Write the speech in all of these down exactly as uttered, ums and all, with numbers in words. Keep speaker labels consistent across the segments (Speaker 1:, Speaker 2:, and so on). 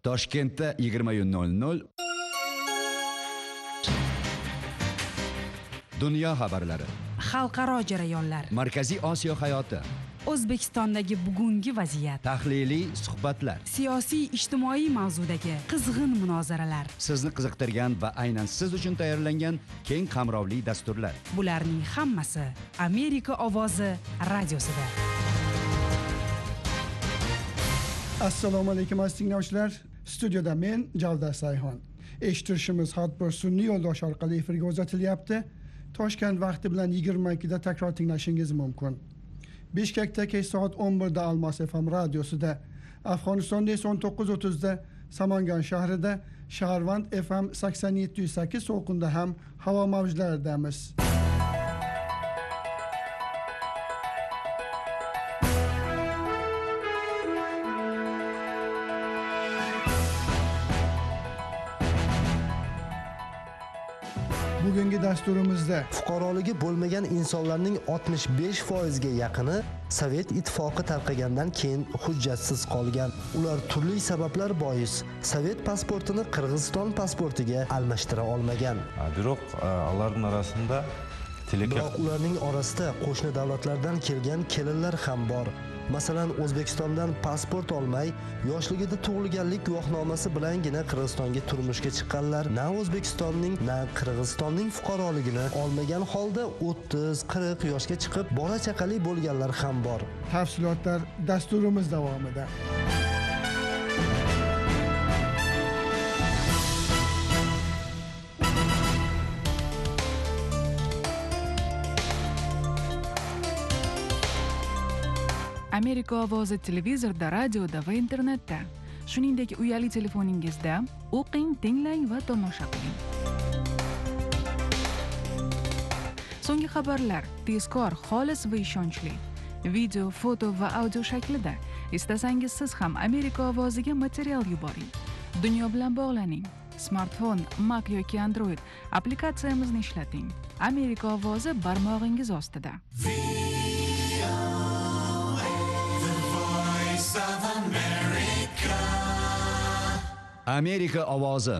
Speaker 1: Toshkentda yigirma nol nol Dunyo xabarlari,
Speaker 2: xalqaro jarayonlar,
Speaker 1: Markaziy Osiyo hayoti,
Speaker 2: O'zbekistondagi bugungi vaziyat,
Speaker 1: tahliliy suhbatlar,
Speaker 2: siyosiy ijtimoiy mavzudagi qizg'in munozaralar.
Speaker 1: sizni qiziqtirgan va aynan siz uchun tayyorlangan keng qamrovli dasturlar.
Speaker 2: Bularning hammasi Amerika ovozi radiosida.
Speaker 3: Assalomu alaykum aziz tinglovchilar. Studiyada men Javdar Sayxon. Eshittirishimiz har bir sun'iy yo'ldosh orqali efirga uzatilyapti. Toshkent vaqti bilan yigirma ikkida takror tinglashingiz mumkin. Bishkekda kech soat o'n birda Almos F M radiosida, Afg'onistonda esa o'n to'qqiz o'ttizda Samangan shahrida, Shaharvand F M sakson yetti nuqta sakkiz to'lqinda ham havo mavjlaridamiz. Bugungi dasturimizda
Speaker 4: fuqaroligi bo'lmagan insonlarning oltmish besh foizga yaqini Sovet ittifoqi tarqagandan keyin hujjatsiz qolgan. Ular turli sabablar bois Sovet pasportini Qirg'iziston pasportiga almashtira olmagan.
Speaker 5: Biroq ularning orasida
Speaker 4: Biroq ularning orasida qo'shni davlatlardan kelgan kelinlar ham bor. Masalan, O'zbekistondan pasport olmay, yoshligida tug'ilganlik guvohnomasi bilangina Qirg'izistonga turmushga chiqqanlar, na O'zbekistonning, na Qirg'izistonning fuqaroligini olmagan holda o'ttiz qirq yoshga chiqib, bola chaqali bo'lganlar ham bor.
Speaker 3: Tafsilotlar dasturimiz davomida.
Speaker 2: Amerika ovozi televizorda, radioda va internetda, shuningdek uyali telefoningizda o'qing, tinglang va tomosha qiling. So'nggi xabarlar tezkor, xolis va ishonchli. Video, foto va audio shaklida. Istasangiz siz ham Amerika ovoziga material yuboring. Dunyo bilan bog'laning. Smartfon, Mac yoki Android applikatsiyamizni ishlating. Amerika ovozi barmog'ingiz ostida.
Speaker 1: Amerika ovozi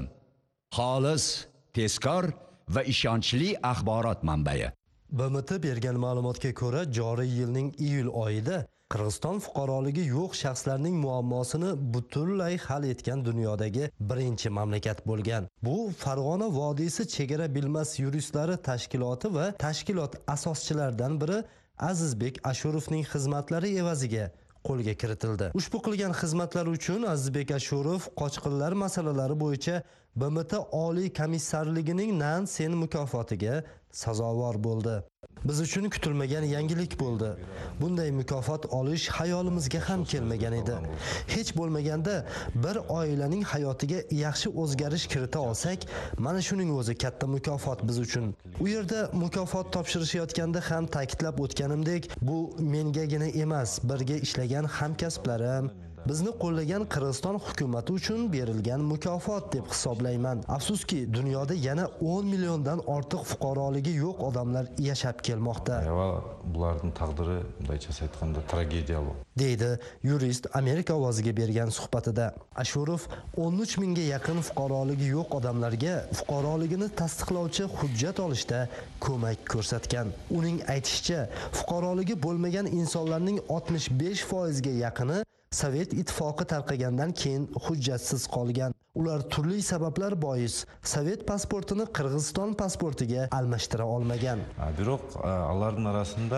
Speaker 1: xolis, tezkor va ishonchli axborot manbai.
Speaker 4: B M T bergan ma'lumotga ko'ra, joriy yilning iyul oyida Qirg'iziston fuqaroligi yo'q shaxslarning muammosini butunlay hal etgan dunyodagi birinchi mamlakat bo'lgan. Bu Farg'ona vodiysi chegara bilmas yuristlari tashkiloti va tashkilot asoschilaridan biri Azizbek Ashurovning xizmatlari evaziga qo'lga kiritildi. Ushbu qilgan xizmatlari uchun Azizbek Ashurov qochqinlar masalalari bo'yicha B M T Oliy komissarligining Nansen mukofotiga sazovor bo'ldi. Biz uchun kutilmagan yangilik bo'ldi. Bunday mukofot olish hayolimizga ham kelmagan edi. Hech bo'lmaganda bir oilaning hayotiga yaxshi o'zgarish kirita olsak, mana shuning o'zi katta mukofot biz uchun. U yerda mukofot topshirishayotganda ham ta'kidlab o'tganimdek, bu mengagina emas, birga ishlagan hamkasblarim, bizni qo'llagan Qirg'iziston hukumati uchun berilgan mukofot deb hisoblayman. Afsuski, dunyoda yana o'n milliondan ortiq fuqaroligi yo'q odamlar yashab kelmoqda.
Speaker 5: Va bularning taqdiri, bunday aytganda, tragediyalı,
Speaker 4: deydi yurist Amerika ovoziga bergan suhbatida. Ashurov o'n uch mingga yaqin fuqaroligi yo'q odamlarga fuqaroligini tasdiqlovchi hujjat olishda ko'mak ko'rsatgan. Uning aytishicha, fuqaroligi bo'lmagan insonlarning oltmish besh foizga yaqini Sovet ittifoqi tarqagandan keyin hujjatsiz qolgan. Ular turli sabablar bois Sovet pasportini Qirg'iziston pasportiga almashtira olmagan.
Speaker 5: Biroq ularning orasida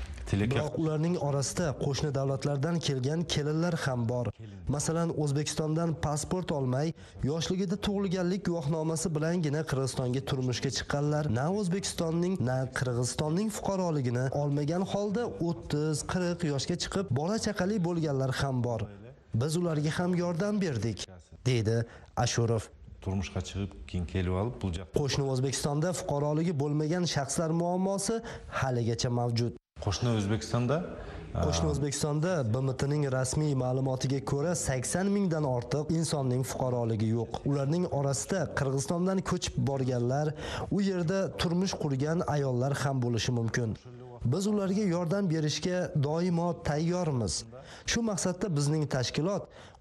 Speaker 4: Biroq ularning orasida qo'shni davlatlardan kelgan kelinlar ham bor. Masalan, O'zbekistondan pasport olmay, yoshligida tug'ilganlik guvohnomasi bilangina Qirg'izistonga turmushga chiqqanlar, na O'zbekistonning, na Qirg'izistonning fuqaroligini olmagan holda o'ttiz qirq yoshga chiqib, bola chaqali bo'lganlar ham bor. Biz ularga ham yordam berdik, deydi Ashurov.
Speaker 5: turmushga chiqib, keyin kelib olib, bu joqda
Speaker 4: Qo'shni O'zbekistonda fuqaroligi bo'lmagan shaxslar muammosi haligacha mavjud.
Speaker 5: Qo'shni O'zbekistonda
Speaker 4: Qo'shni O'zbekistonda B M T'ning rasmiy ma'lumotiga ko'ra sakson mingdan ortiq insonning fuqaroligi yo'q. Ularning orasida Qirg'izistondan ko'chib borganlar, u yerda turmush qurgan ayollar ham bo'lishi mumkin. Biz ularga yordam berishga doimo tayyormiz. Shu maqsadda bizning tashkilot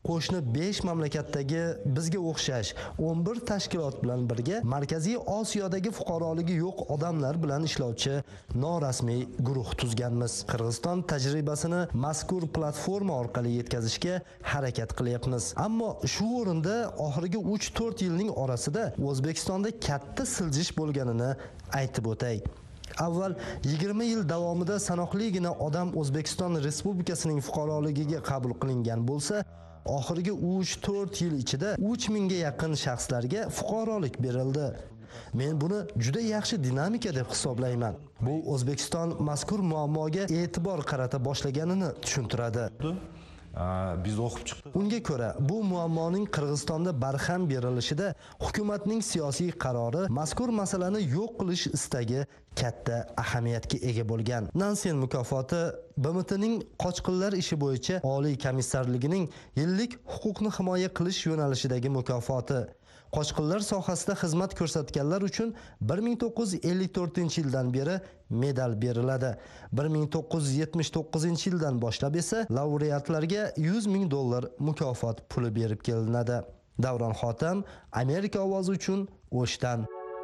Speaker 4: qo'shni besh mamlakatdagi bizga o'xshash o'n bir tashkilot bilan birga Markaziy Osiyodagi fuqaroligi yo'q odamlar bilan ishlovchi norasmiy guruh tuzganmiz. Qirg'iziston tajribasini mazkur platforma orqali yetkazishga harakat qilyapmiz. Ammo shu o'rinda oxirgi uch to'rt yilning orasida O'zbekistonda katta siljish bo'lganini aytib o'tay. Avval yigirma yil davomida sanoqligina odam O'zbekiston Respublikasining fuqaroligiga qabul qilingan bo'lsa, oxirgi uch to'rt yil ichida uch mingga yaqin shaxslarga fuqarolik berildi. Men buni juda yaxshi dinamika deb hisoblayman. Bu O'zbekiston mazkur muammoga e'tibor qarata boshlaganini tushuntiradi.
Speaker 5: Biz o'qib chiqdik.
Speaker 4: Unga ko'ra, bu muammoning Qirg'izistonda barham berilishida hukumatning siyosiy qarori mazkur masalani yo'q qilish istagi katta ahamiyatga ega bo'lgan. Nansen mukofoti B M T'ning qochqinlar ishi bo'yicha Oliy komissarligining yillik huquqni himoya qilish yo'nalishidagi mukofoti. Qochqinlar sohasida xizmat ko'rsatganlar uchun bir ming to'qqiz yuz ellik to'rtinchi yildan beri medal beriladi. bir ming to'qqiz yuz yetmish to'qqizinchi yildan boshlab esa laureatlarga yuz ming dollar mukofot puli berib kelinadi. Davron Xotam, Amerika ovozi uchun O'shdan.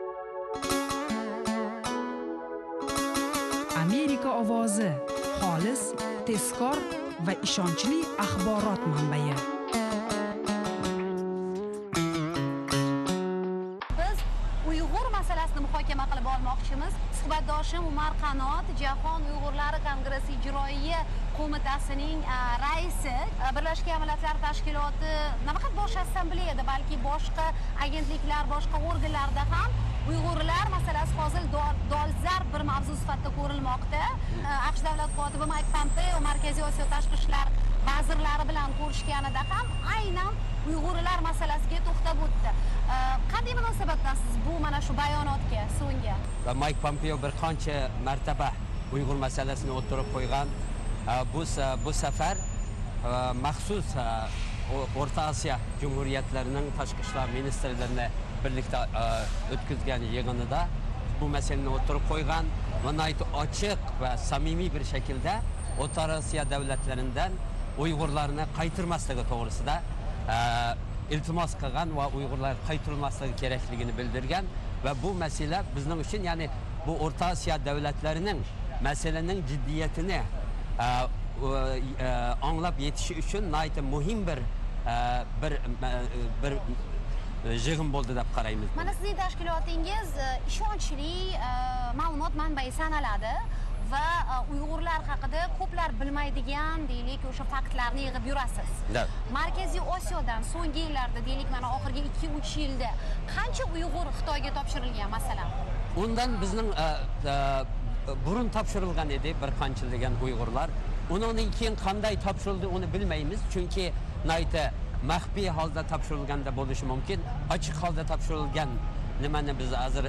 Speaker 6: Amerika ovozi, xolis, tezkor va ishonchli axborot manbai.
Speaker 7: Muhokama qilib olmoqchimiz. Suhbatdoshim Umar Qanot, Jahon Uyg'urlari Kongressi ijroiya qo'mitasining raisi, Birlashgan Millatlar Tashkiloti nafaqat bosh assambleyada, balki boshqa agentliklar, boshqa organlarda ham Uyg'urlar masalasi hozir dolzarb bir mavzu sifatida ko'rilmoqda. AQSh davlat kotibi Mike Pompeo Markaziy Osiyo tashqi ishlar vazirlari bilan ko'rishganida ham aynan Uyg'urlar masalasiga to'xtab o'tdi. Qanday munosabatdasiz bu mana shu bayonotga, so'ngga?
Speaker 8: Va Mike Pompeo bir qancha martaba Uyg'ur masalasini o'tirib qo'ygan. Bu bu safar maxsus O'rta Osiyo Jumhuriyatlarining tashqi ishlar ministrlarini birlikda o'tkazgan yig'inida bu masalani o'tirib qo'ygan va ochiq va samimiy bir shaklda O'rta Osiyo davlatlaridan Uyg'urlarni qaytarmasligi to'g'risida iltimos qilgan va Uyg'urlar qaytarilmasligi kerakligini bildirgan va bu masala bizning uchun, ya'ni bu O'rta Osiyo davlatlarining masalaning jiddiyatini anglab yetishi uchun nihoyatda muhim bir bir bir yig'in bo'ldi deb qaraymiz.
Speaker 7: Mana sizning tashkilotingiz ishonchli ma'lumot manbai sanaladi va Uyg'urlar haqida ko'plar bilmaydigan, deylik, o'sha faktlarni yig'ib yurasiz. Markaziy Osiyodan so'nggi yillarda, deylik, mana oxirgi ikki uch yilda qancha Uyg'ur Xitoyga topshirilgan masalan?
Speaker 8: Undan bizning burun topshirilgan edi bir qancha degan Uyg'urlar. Undan keyin qanday topshirildi uni bilmaymiz, chunki nayta maxfiy holda topshirilganda bo'lishi mumkin. Ochiq holda topshirilgan nimani biz hozir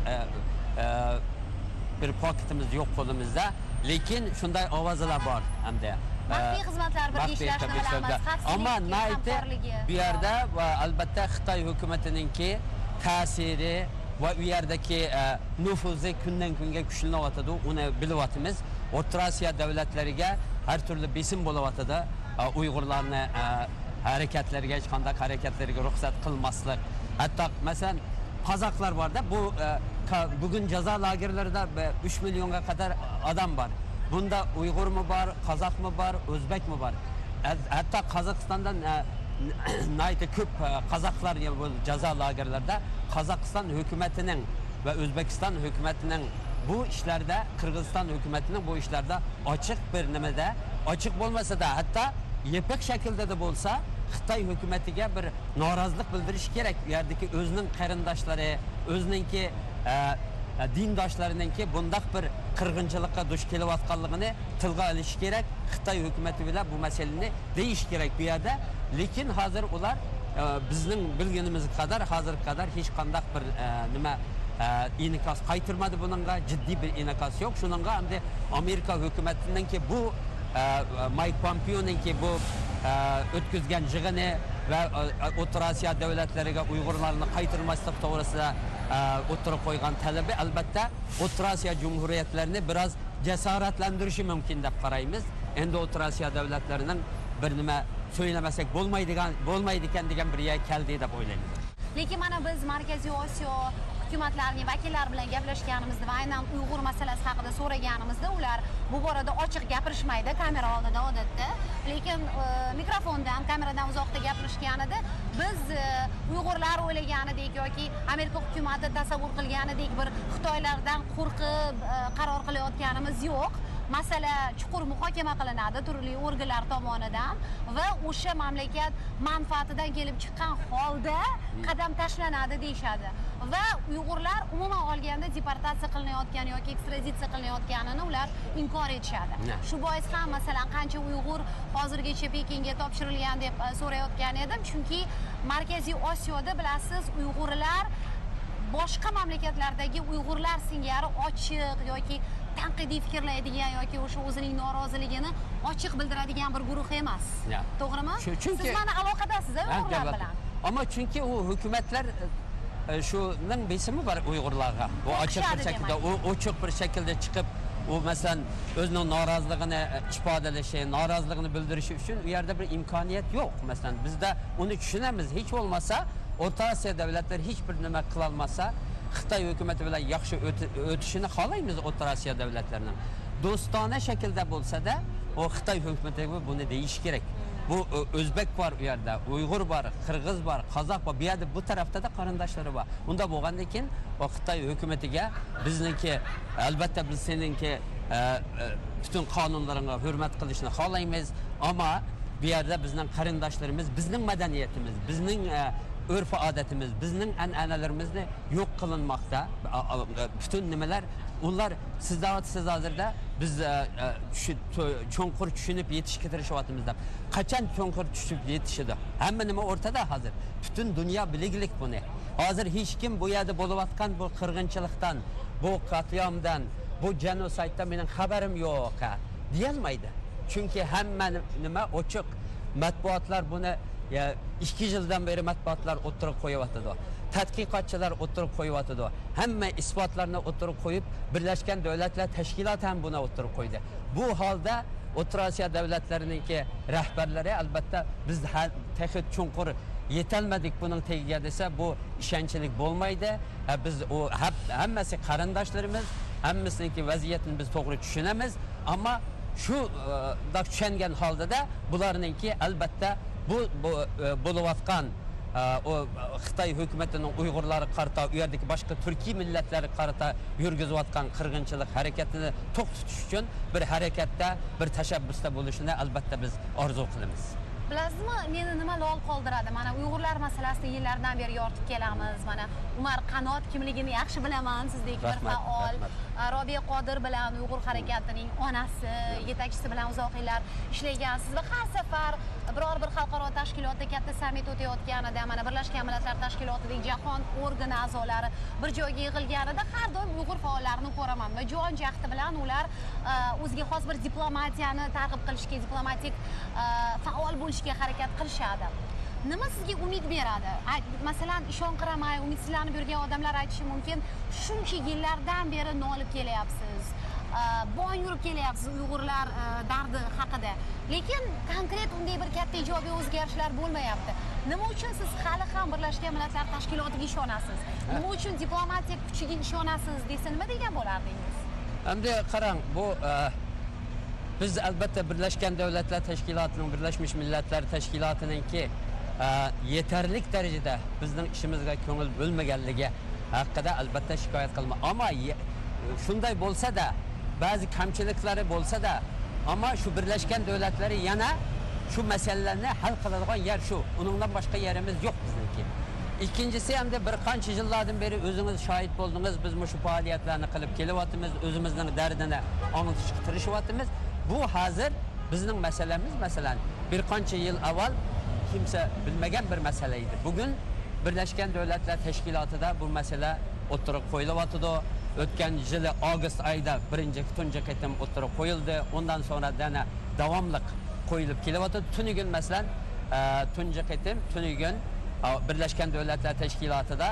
Speaker 8: bir paketimiz yo'q qo'limizda, lekin shunday ovozlar bor hamda.
Speaker 7: Maxfiy xizmatlar birga ishlashni bilamiz.
Speaker 8: Ammo nayta bu yerda va albatta Xitoy hukumatiningki ta'siri va u yerdagi nufuzi kundan kunga kuchlanayotadi, uni bilyapmiz. O'rta Osiyo davlatlariga har turli besim bo'layotadi. Uyg'urlarni harakatlariga, hech qanday harakatlarga ruxsat qilmaslik. Hatto masalan qozoqlar borda, bu bugun jazo lagerlarida uch millionga qadar odam bor. Bunda Uyg'urmi bor, qozoqmi bor, o'zbekmi bor. Hatto Qozog'istondan nayta ko'p qozoqlar bu jazo lagerlarida Qozog'iston hukumatining va O'zbekiston hukumatining bu ishlarda, Qirg'iziston hukumatining bu ishlarda ochiq bir nimada, ochiq bo'lmasa-da, hatto yepak shaklda da bo'lsa, Xitoy hukumatiga bir norozilik bildirish kerak. Bu yerdagi o'zining qarindoshlari, o'zininki dindoshlarininki bundaq bir qirg'inchilikqa duch kelayotganligini tilga olish kerak. Xitoy hukumati bilan bu masalani deyish kerak bu yerda. Lekin hozir ular bizning bilganimiz qadar hozir qadar hech qanday bir nima inikas qaytirmadi, buningga jiddiy bir inikas yo'q. Shuningga hamda Amerika hukumatiningki bu Mike Pompeo'ningki bu o'tkazgan yig'ini va O'rta Osiyo davlatlariga Uyg'urlarni qaytarmaslik to'g'risida o'tirib qo'ygan talabi albatta O'rta Osiyo jumhuriyatlarini biroz jasoratlantirishi mumkin deb qaraymiz. Endi O'rta Osiyo davlatlarining bir nima söylemasak bo'lmaydigan bo'lmaydi ekan degan bir yer keldi deb o'ylayman.
Speaker 7: Lekin mana biz Markaziy Osiyo hukumatlarining vakillari bilan gaplashganimizda va aynan Uyg'ur masalasi haqida so'raganimizda ular bu borada ochiq gapirishmaydi kamera oldida odatda. Lekin mikrofondan, kameradan uzoqda gapirishganida biz Uyg'urlar o'ylaganidek yoki Amerika hukumati tasavvur qilganidek bir Xitoylardan qo'rqib qaror qilayotganimiz yo'q. Masala chuqur muhokama qilinadi turli organlar tomonidan va o'sha mamlakat manfaatidan kelib chiqqan holda qadam tashlanadi deyshadi. Va Uyg'urlar umuman olganda deportatsiya qilinayotgan yoki ekstraditsiya qilinayotganini ular inkor etishadi. Shu bois ham masalan qancha Uyg'ur hozirgacha Pekinga topshirilgan deb so'rayotgan edim, chunki Markaziy Osiyoda bilasiz Uyg'urlar boshqa mamlakatlardagi Uyg'urlar singari ochiq yoki tanqidiy fikrlaydigan yoki o'sha o'zining noroziligini ochiq bildiradigan bir guruh emas. To'g'rimi? Siz mana aloqadasiz Uyg'urlar bilan.
Speaker 8: Ammo chunki u hukumatlar shuning besimi bor Uyg'urlarga. U ochiq bir shaklda, u ochiq bir shaklda chiqib, u masalan o'zining noroziligini ifodalashi, noroziligini bildirishi uchun u yerda bir imkoniyat yo'q. Masalan, bizda uni tushunamiz. Hech bo'lmasa O'rta Osiyo davlatlari hech bir nima qila olmasa, Xitoy hukumati bilan yaxshi o'tishini xohlaymiz O'rta Osiyo davlatlarining. Do'stona shaklda bo'lsa-da, o Xitoy hukumati buni deyish kerak. Bu O'zbek bor u yerda, Uyg'ur bor, Qirg'iz bor, Qozoq bor, bu yerda bu tarafda da qarindoshlari bor. Unda bo'lgandan keyin o Xitoy hukumatiga bizniki albatta biz seninki butun qonunlaringga hurmat qilishni xohlaymiz, ammo bu yerda bizning qarindoshlarimiz, bizning madaniyatimiz, bizning örf odatimiz, bizning an'analarimizni yo'q qilinmoqda. Bütün nimalar ular sizda siz hozirda biz cho'nqur tushunib yetishga tirishyapmizda. Qachon cho'nqur tushib yetishadi? Hamma nima o'rtada hozir. Bütün dunyo biliglik buni. Hozir hech kim bu yerda bo'layotgan bu qirg'inchilikdan, bu qatliamdan, bu genosiddan mening xabarim yo'q deyolmaydi. Chunki hamma nima ochiq. Matbuotlar buni ya ikki yildan beri matbuotlar o'tirib qo'yapti. Tadqiqotchilar o'tirib qo'yapti. Hamma isbotlarni o'tirib qo'yib, Birlashgan Davlatlar Tashkiloti ham buni o'tirib qo'ydi. Bu holda O'rta Osiyo davlatlarininki rahbarlari albatta biz texnik chunqur yetolmadik buning tagiga desa bu ishonchlik bo'lmaydi. Biz o hammasi qarindoshlarimiz, hammasiniki vaziyatini biz to'g'ri tushunamiz, ammo shu da tushungan holda da bularninki albatta bu bo'layotgan o Xitoy hukumatining Uyg'urlar qarata, u yerdagi boshqa turkiy millatlar qarata yurgizayotgan qirg'inchilik harakatini to'xtatish uchun bir harakatda, bir tashabbusda bo'lishini albatta biz orzu qilamiz.
Speaker 7: Bilasizmi, meni nima lol qoldiradi? Mana Uyg'urlar masalasida yillardan beri yoritib kelamiz. Mana Umar Qanot kimligini yaxshi bilaman, sizdek bir faol. Robiya Qodir bilan Uyg'ur harakatining onasi, yetakchisi bilan uzoq yillar ishlagansiz va har safar biror bir xalqaro tashkilotda katta sammit o'tayotganida, mana Birlashgan Millatlar Tashkilotidagi jahon organi a'zolari bir joyga yig'ilganida har doim Uyg'ur faollarini ko'raman va jon jahdi bilan ular o'ziga xos bir diplomatiyani targ'ib qilishga, diplomatik faol bo'lishga harakat qilishadi. Nima sizga umid beradi? Masalan, ishonqiramay, umidsizlanib yurgan odamlar aytishi mumkin, shuncha yillardan beri nolib kelyapsiz. Boy yurib kelyapsiz Uyg'urlar dardi haqida. Lekin konkret unday bir katta ijobiy o'zgarishlar bo'lmayapti. Nima uchun siz hali ham Birlashgan Millatlar Tashkilotiga ishonasiz? Nima uchun diplomatik kuchiga ishonasiz desa nima degan bo'lardingiz?
Speaker 8: Endi qarang, bu biz albatta Birlashgan Davlatlar Tashkilotining, Birlashmiş Millatlar Tashkilotininki yetarli darajada bizning ishimizga ko'ngil bo'lmaganligi haqida albatta shikoyat qilma. Ammo shunday bo'lsa-da, ba'zi kamchiliklari bo'lsa-da, ammo shu Birlashgan Davlatlari yana shu masalalarni hal qiladigan yer shu. Uningdan boshqa yerimiz yo'q bizniki. Ikkinchisi ham de bir qancha yillardan beri o'zingiz shohid bo'ldingiz, biz shu faoliyatlarni qilib kelyapmiz, o'zimizning dardini anglashga tirishyapmiz. Bu hozir bizning masalamiz, masalan, bir qancha yil avval kimse bilmagan bir masala edi. Bugun Birlashgan Davlatlar Tashkilotida bu masala o'tirib qo'yilyapti. O'tgan yil avgust oyida birinchi tunji qatim o'tirib qo'yildi. Undan sonra yana davomli qo'yilib kelyapti. Tunigun masalan, tunji qatim, tunigun Birlashgan Davlatlar Tashkilotida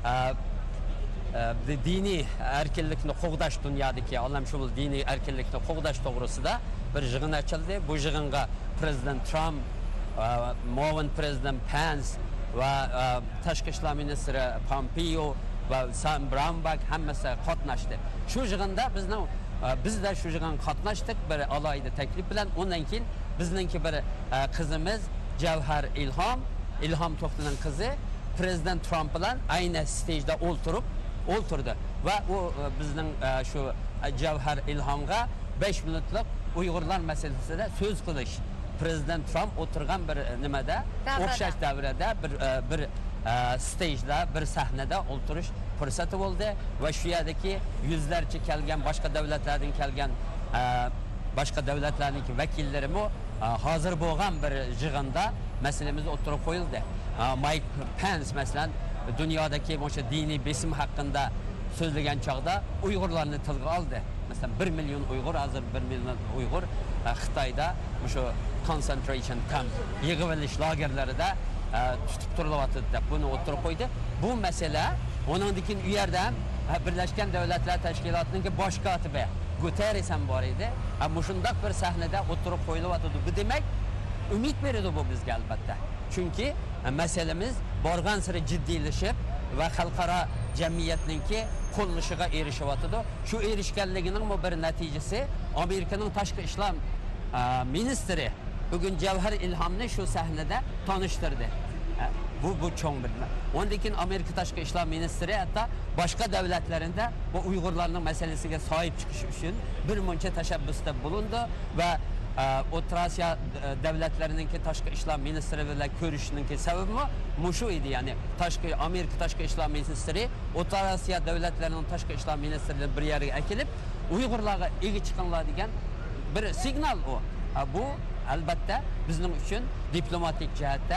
Speaker 8: diniy erkinlikni qo'g'dash dunyodagi olamshumul diniy erkinlikni qo'g'dash to'g'risida bir yig'in ochildi. Bu yig'inga Prezident Trump muavin prezident Pence va tashqi ishlar ministri Pompeo va Sam Brownback hammasi qatnashdi. Shu yig'inda bizning biz da shu yig'in qatnashdik bir alohida taklif bilan. Undan keyin bizningki bir qizimiz Javhar Ilhom, Ilhom To'xtining qizi prezident Trump bilan ayni stejda o'ltirib o'ltirdi va u bizning shu Javhar Ilhomga besh minutlik Uyg'urlar masalasida so'z qilish prezident Trump o'tirgan bir nimada o'xshash davrada bir bir stejda bir sahnada o'tirish fursati bo'ldi va shu yerdagi yuzlarcha kelgan boshqa davlatlardan kelgan boshqa davlatlarning vakillarimi hozir bo'lgan bir yig'inda masalamiz o'tirib qo'yildi. Mike Pence masalan dunyodagi o'sha diniy besim haqida so'zlagan chog'da Uyg'urlarni tilga oldi. Masalan bir million Uyg'ur, hozir bir million Uyg'ur Xitoyda o'sha concentration camp, yig'ilish lagerlarida tutib turilyapti deb buni o'tirib qo'ydi. Bu masala onundikin u yerda Birlashgan Davlatlar Tashkilotining bosh kotibi Guterres ham bor edi. Ammo shundoq bir sahnada o'tirib qo'yilyapti. Bu demak umid beradi bu bizga albatta. Chunki masalamiz borgan sari jiddiylashib va xalqaro jamiyatningki qo'llashiga erishyapti. Shu erishganligining bir natijasi Amerikaning tashqi ishlar ministri bugun Javhar Ilhomni shu sahnada tanishtirdi. Bu bu cho'ng bir. Ondan keyin Amerika tashqi ishlar ministri hatto boshqa davlatlarida bu Uyg'urlarning masalasiga sahib chiqish uchun bir muncha tashabbusda bulundu va O'rta Osiyo davlatlarining tashqi ishlar ministri bilan ko'rishning sababi mushu edi. Ya'ni tashqi Amerika tashqi ishlar ministri O'rta Osiyo davlatlarining tashqi ishlar ministriga bir yerga akilib Uyg'urlarga ega chiqinglar degan bir signal o. Bu albatta bizning uchun diplomatik jihatda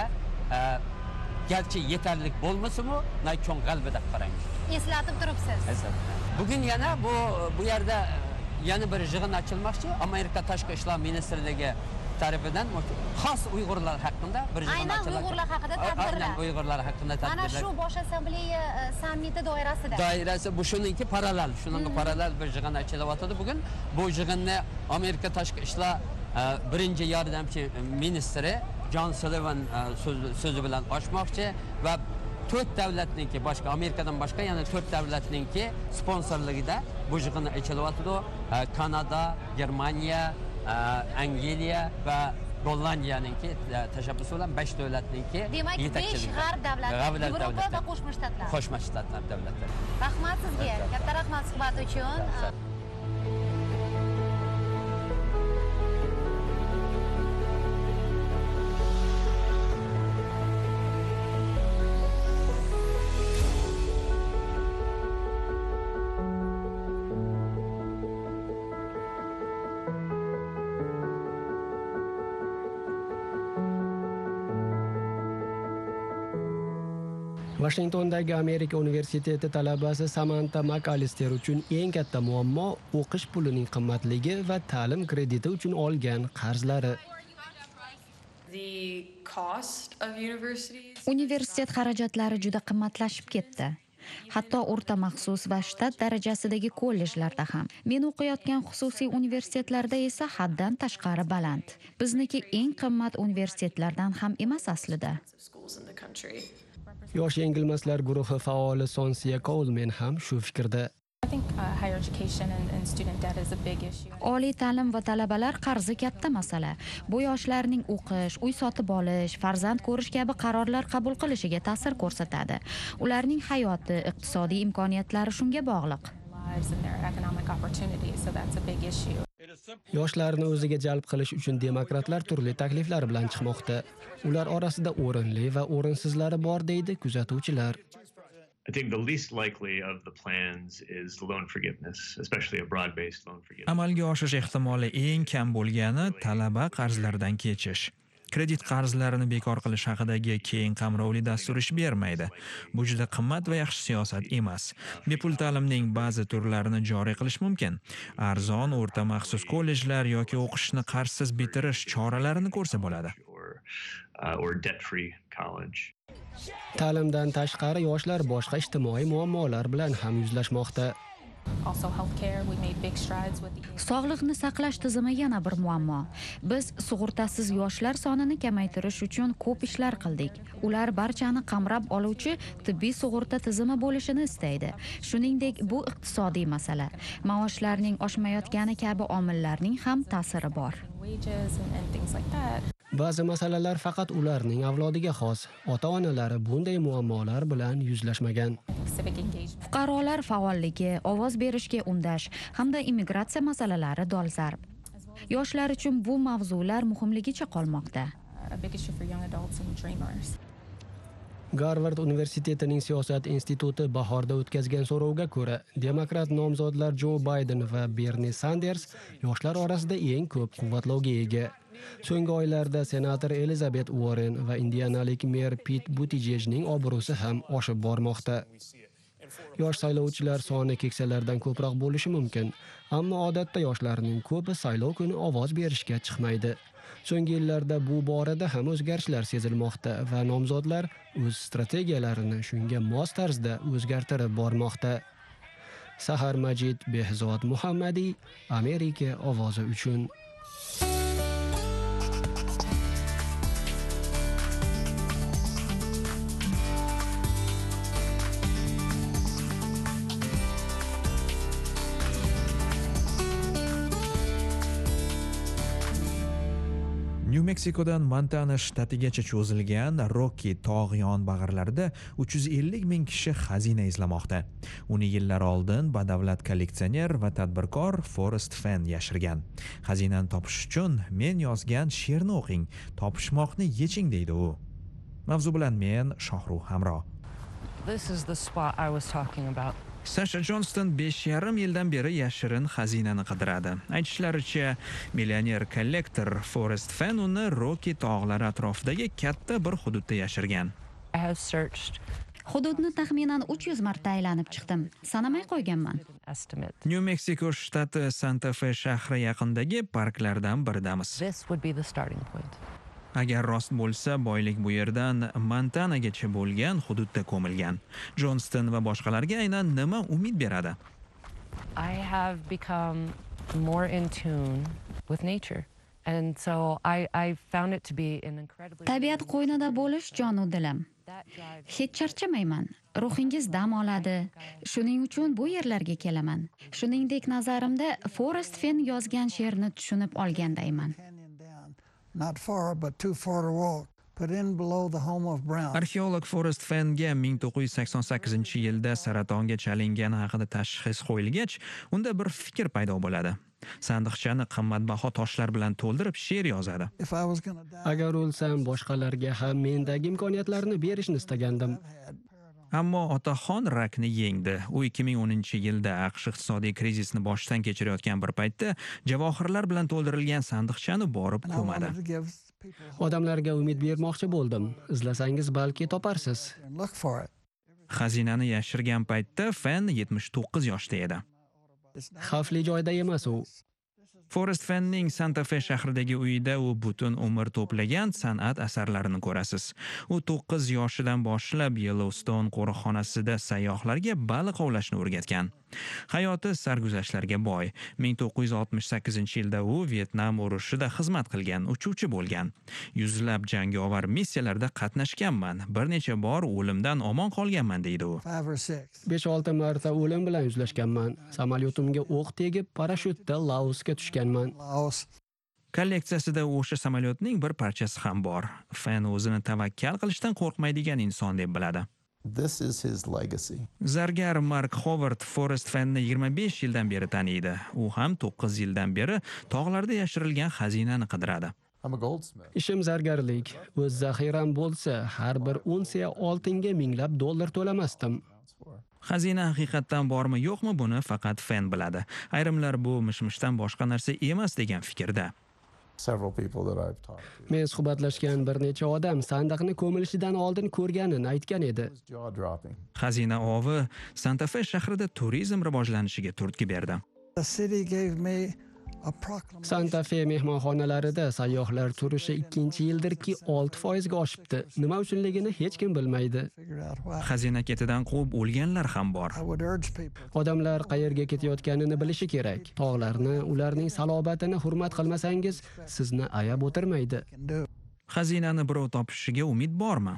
Speaker 8: garchi yetarli bo'lmasa-mu, cho'ng g'alaba deb qaraymiz.
Speaker 7: Eslatib turibsiz.
Speaker 8: Bugun yana bu bu yerda yana bir yig'in ochilmoqchi. Amerika tashqi ishlar ministrligi tarafidan xos Uyg'urlar haqida bir yig'in ochiladi.
Speaker 7: Aynan Uyg'urlar haqida tadbirlar.
Speaker 8: Aynan Uyg'urlar haqida tadbirlar.
Speaker 7: Mana shu bosh assambleya sammiti doirasida.
Speaker 8: Doirasi bu shuningki parallel, shuningga parallel bir yig'in ochilyapti bugun. Bu yig'inni Amerika tashqi ishlar birinchi yordamchi ministri John Sullivan so'zi bilan ochmoqchi va to'rt davlatningki boshqa Amerikadan boshqa yana to'rt davlatningki sponsorligida bu yig'in ochilyapti. Kanada, Germaniya, Angliya va Gollandiyaningki tashabbusi bilan besh davlatningki
Speaker 7: yetakchiligi. Demak besh g'arb davlatlari, Yevropa va Qo'shma Shtatlar.
Speaker 8: Qo'shma Shtatlar davlatlari.
Speaker 7: Rahmat sizga. Katta rahmat suhbat uchun.
Speaker 9: Washingtondagi Amerika universiteti talabasi Samantha McAllister uchun eng katta muammo o'qish pulining qimmatligi va ta'lim krediti uchun olgan qarzlari.
Speaker 10: Universitet xarajatlari juda qimmatlashib ketdi. Hatto o'rta maxsus va shtat darajasidagi kollejlarda ham. Men o'qiyotgan xususiy universitetlarda esa haddan tashqari baland. Bizniki eng qimmat universitetlardan ham emas aslida.
Speaker 9: Yosh yengilmaslar guruhi faoli Sonsiya Coleman ham shu fikrda.
Speaker 10: Oliy ta'lim va talabalar qarzi katta masala. Bu yoshlarning o'qish, uy sotib olish, farzand ko'rish kabi qarorlar qabul qilishiga ta'sir ko'rsatadi. Ularning hayoti, iqtisodiy imkoniyatlari shunga bog'liq.
Speaker 9: Yoshlarni o'ziga jalb qilish uchun demokratlar turli takliflar bilan chiqmoqda. Ular orasida o'rinli va o'rinsizlari bor deydi kuzatuvchilar.
Speaker 11: I think the least likely of the plans is the loan forgiveness, especially a broad-based loan forgiveness.
Speaker 12: Amalga oshish ehtimoli eng kam bo'lgani talaba qarzlaridan kechish. Kredit qarzlarini bekor qilish haqidagi keng qamrovli dastur ish bermaydi. Bu juda qimmat va yaxshi siyosat emas. Bepul ta'limning ba'zi turlarini joriy qilish mumkin. Arzon o'rta maxsus kollejlar yoki o'qishni qarzsiz bitirish choralarini ko'rsa bo'ladi.
Speaker 11: Or debt-free college.
Speaker 9: Ta'limdan tashqari yoshlar boshqa ijtimoiy muammolar bilan ham yuzlashmoqda.
Speaker 10: Sog'liqni saqlash tizimi yana bir muammo. Biz sug'urtasiz yoshlar sonini kamaytirish uchun ko'p ishlar qildik. Ular barchani qamrab oluvchi tibbiy sug'urta tizimi bo'lishini istaydi. Shuningdek, bu iqtisodiy masala. Maoshlarning oshmayotgani kabi omillarning ham ta'siri bor.
Speaker 9: Ba'zi masalalar faqat ularning avlodiga xos. Ota-onalari bunday muammolar bilan yuzlashmagan.
Speaker 10: Fuqarolar faolligi, ovoz berishga undash hamda immigratsiya masalalari dolzarb. Yoshlar uchun bu mavzular muhimligicha qolmoqda.
Speaker 9: Garvard universitetining siyosat instituti bahorda o'tkazgan so'rovga ko'ra, demokrat nomzodlar Joe Biden va Bernie Sanders yoshlar orasida eng ko'p quvvatlovga ega. So'nggi oylarda senator Elizabeth Warren va indianalik mer Pete Buttigiegning obro'si ham oshib bormoqda. Yosh saylovchilar soni keksalardan ko'proq bo'lishi mumkin, ammo odatda yoshlarning ko'pi saylov kuni ovoz berishga chiqmaydi. So'nggi yillarda bu borada ham o'zgarishlar sezilmoqda va nomzodlar o'z strategiyalarini shunga mos tarzda o'zgartirib bormoqda. Sahar Majid, Behzod Muhammadiy, Amerika ovozi uchun.
Speaker 12: New-Meksikodan Montana shtatigacha cho'zilgan Rocky tog' yonbag'irlarida uch yuz ellik ming kishi xazina izlamoqda. Uni yillar oldin badavlat kolleksioner va tadbirkor Forrest Fenn yashirgan. Xazinani topish uchun men yozgan she'rni o'qing, topishmoqni yeching deydi u. Mavzu bilan men Shohruh Hamro.
Speaker 13: This is the spot I was talking about.
Speaker 12: Sasha Johnston besh yarim yildan beri yashirin xazinani qidiradi. Aytishlaricha, millioner kollektor Forrest Fenn uni Rocky tog'lari atrofidagi katta bir hududda yashirgan.
Speaker 13: I have searched
Speaker 10: Hududni taxminan uch yuz marta aylanib chiqdim. Sanamay qo'yganman.
Speaker 12: New-Meksiko shtati Santa Fe shahri yaqinidagi parklardan biridamiz.
Speaker 13: This would be the starting point.
Speaker 12: Agar rost bo'lsa, boylik bu yerdan Montanagacha bo'lgan hududda ko'milgan. Johnston va boshqalarga aynan nima umid beradi?
Speaker 13: I have become more in tune with nature. And so I I found it to be an incredibly
Speaker 10: Tabiat qo'ynida bo'lish jonu dilim. Hech charchamayman. Ruhingiz dam oladi. Shuning uchun bu yerlarga kelaman. Shuningdek, nazarimda Forrest Fenn yozgan she'rni tushunib olgandayman.
Speaker 14: Not far, but too far to walk. Put in below the home of Brown.
Speaker 12: Arxeolog Forrest Fennga ming to'qqiz yuz sakson sakkizinchi yilda saratonga chalingani haqida tashxis qo'yilgach, unda bir fikr paydo bo'ladi. Sandiqchani qimmatbaho toshlar bilan to'ldirib she'r yozadi.
Speaker 9: Agar o'lsam, boshqalarga ham mendagi imkoniyatlarni berishni istagandim.
Speaker 12: Ammo otaxon rakni yengdi. U ikki ming o'ninchi yilda AQSh iqtisodiy krizisni boshdan kechirayotgan bir paytda javohirlar bilan to'ldirilgan sandiqchani borib ko'madi.
Speaker 9: Odamlarga umid bermoqchi bo'ldim. Izlasangiz balki toparsiz.
Speaker 12: Xazinani yashirgan paytda Fenn yetmish to'qqiz yoshda edi.
Speaker 9: Xavfli joyda emas u.
Speaker 12: Forrest Fennning Santa Fe shahridagi uyida u butun umr to'plagan san'at asarlarini ko'rasiz. U to'qqiz yoshidan boshlab Yellowstone qo'riqxonasida sayyohlarga baliq ovlashni o'rgatgan. Hayoti sarguzashtlarga boy. ming to'qqiz yuz oltmish sakkizinchi yilda u Vietnam urushida xizmat qilgan, uchuvchi bo'lgan. Yuzlab jangovar missiyalarda qatnashganman. Bir necha bor o'limdan omon qolganman deydi u.
Speaker 9: besh olti marta o'lim bilan yuzlashganman. Samolyotimga o'q tegib, parashyutda Laosga tushganman.
Speaker 12: Kolleksiyasida o'sha samolyotning bir parchasi ham bor. Fenn o'zini tavakkal qilishdan qo'rqmaydigan inson deb biladi.
Speaker 15: This is his legacy.
Speaker 12: Zargar Mark Howard Forrest Fennni yigirma besh yildan beri taniydi. U ham to'qqiz yildan beri tog'larda yashirilgan xazinani qidiradi.
Speaker 9: Ishim zargarlik. O'z zaxiram bo'lsa, har bir unsiya oltinga minglab dollar to'lamasdim.
Speaker 12: Xazina haqiqatdan bormi yo'qmi buni faqat Fenn biladi. Ayrimlar bu mishmishdan boshqa narsa emas degan fikrda.
Speaker 9: Men suhbatlashgan bir necha odam sandiqni ko'milishidan oldin ko'rganini aytgan edi.
Speaker 12: Xazina ovi Santa Fe shahrida turizm rivojlanishiga turtki berdi.
Speaker 14: The city gave me
Speaker 9: Santa Fe mehmonxonalarida sayyohlar turishi ikkinchi yildirki olti foizga oshibdi. Nima uchunligini hech kim bilmaydi.
Speaker 12: Xazina ketidan quvib o'lganlar ham bor.
Speaker 9: Odamlar qayerga ketayotganini bilishi kerak. Tog'larni, ularning salobatini hurmat qilmasangiz, sizni ayab o'tirmaydi.
Speaker 12: Xazinani birov topishiga umid bormi?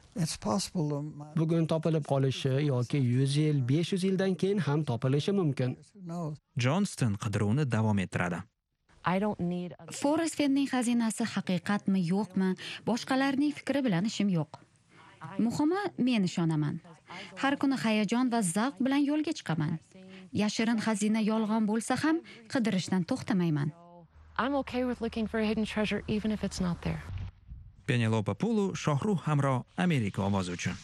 Speaker 9: Bugun topilib qolishi yoki yuz yil, besh yuz yildan keyin ham topilishi mumkin.
Speaker 12: Johnston qidiruvni davom ettiradi.
Speaker 10: Forrest Fennning xazinasi haqiqatmi, yo'qmi, boshqalarning fikri bilan ishim yo'q. Muhimi, men ishonaman. Har kuni hayajon va zavq bilan yo'lga chiqaman. Yashirin xazina yolg'on bo'lsa ham qidirishdan to'xtamayman.
Speaker 13: I'm okay with looking for a hidden treasure even if it's not there.
Speaker 12: Penelope Pulu, Shohruh Hamro, Amerika ovozi uchun.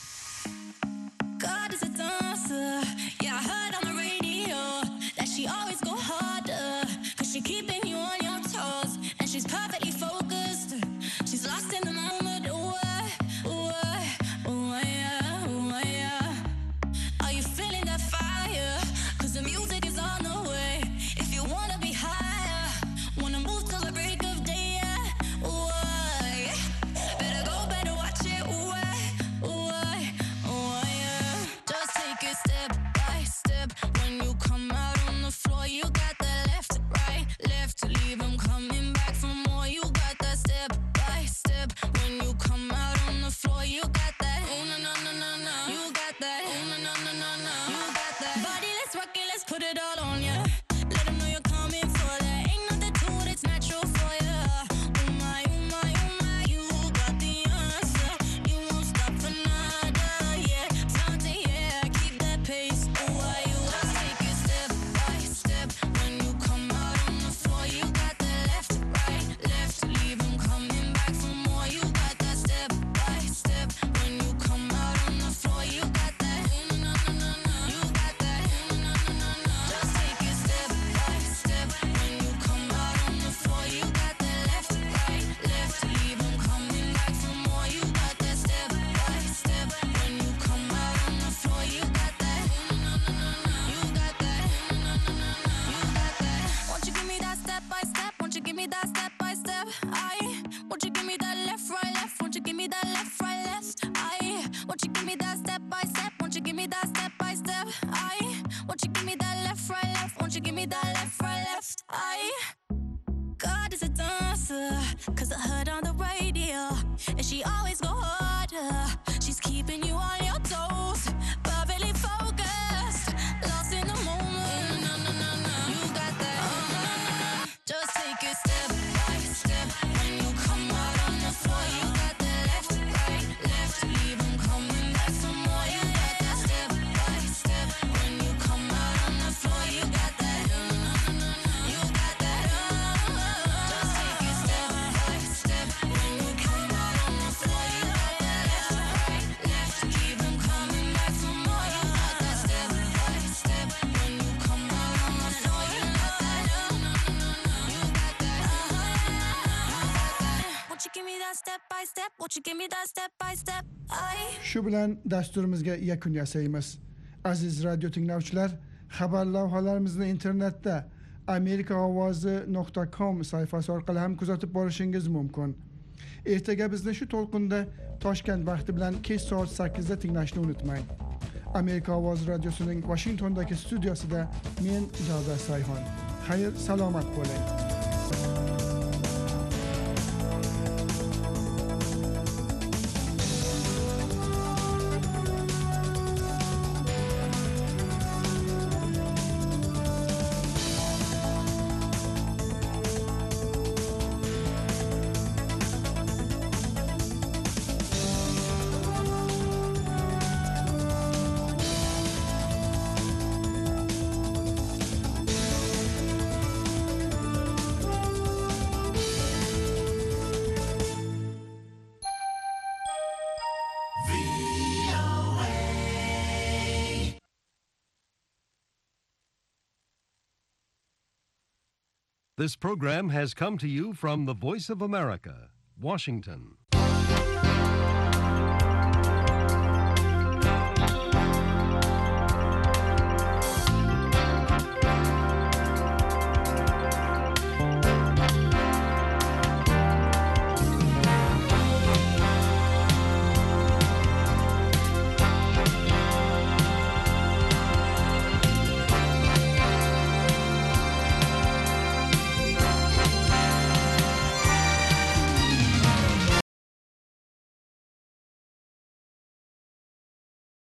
Speaker 16: God is a dancer. Yeah, I heard on the radio that she always go harder. Cause she keeping you on your toes. And she's perfectly focused. She's lost in the moment. Ooh, uh, ooh, uh, ooh, uh, yeah, ooh, uh, yeah. Are you feeling that fire? Cause the music is on the way. If you wanna be higher, wanna move till the break of day, yeah. Ooh, uh, yeah. Better go, better watch it. Ooh, uh, ooh, uh, ooh, uh, yeah. Just take it step by step. When you come out on the floor, you got that left, right, left to leave them coming back for more. You got that step by step. When you come out on the floor, you got that. Oh, no, no, no, no, no. You got that. Oh, no, no, no, no, no. You got that. Body, let's rock it, let's put it all on ya. Let them know you're coming for that. Ain't nothing to it, it's natural for ya. Oh my, oh my, oh my. You got the answer. You won't stop for nada, yeah. Time to, yeah, keep that pace. Oh, why you just take it step by step. When you come out on the floor, you got that left, right, left. Leave them coming back for more. You got that step by step. When you come out on the floor, you got that. Oh, no, no, no, no. You got that. Oh, no, no, no, no. Just take it step by step. When you come out on the floor, you got that left, right, left. Leave them coming back for more. You got that step by step. When you come out on the floor, you got that. Oh, no, no, no, no. You got that. Oh, no, no, no, no. You got that. Won't you give me that step by step? Won't you give me that step by step? I. Won't you give me that left, right, left? Won't you give me that left, right, left? I. Won't you give me that step by step? Won't you give me that step by step? I. Won't you give me that left, right, left? Won't you give me that left, right, left? I. God is a dancer, cause I heard on the radio, and she always go harder. She's keeping you on your toes, perfectly focused, lost in the moment. No, no, no, no, you got that. Uh-huh. Just take it step by step. When you come out on the floor, you got that left, right, left. Leave them coming back some more. You got that step by step. When you come out on the floor, you got that. No, no, no, no, no. You got that. Uh-huh. Just take it step by step. When you come out on the floor, you got that left, right, left. Keep them coming back some more. You got that step by step. When you come out on the floor, you got that. No, no, no, no, no. You got that. Uh-huh. You got that. Won't you give me that step by step? Won't you give me that step by step? I.
Speaker 3: Shu bilan dasturimizga yakun yasaymiz. Aziz radio tinglovchilar, xabar lavhalarimizni internetda amerika ovozi nuqta com sayfasi orqali ham kuzatib borishingiz mumkin. Ertaga bizni shu to'lqinda Toshkent vaqti bilan kech soat sakkizda tinglashni unutmang. Amerika ovozi radiosining Washingtondagi studiosida men Javdar Sayhon. Xayr, salomat bo'ling.
Speaker 17: This program has come to you from the Voice of America, Washington.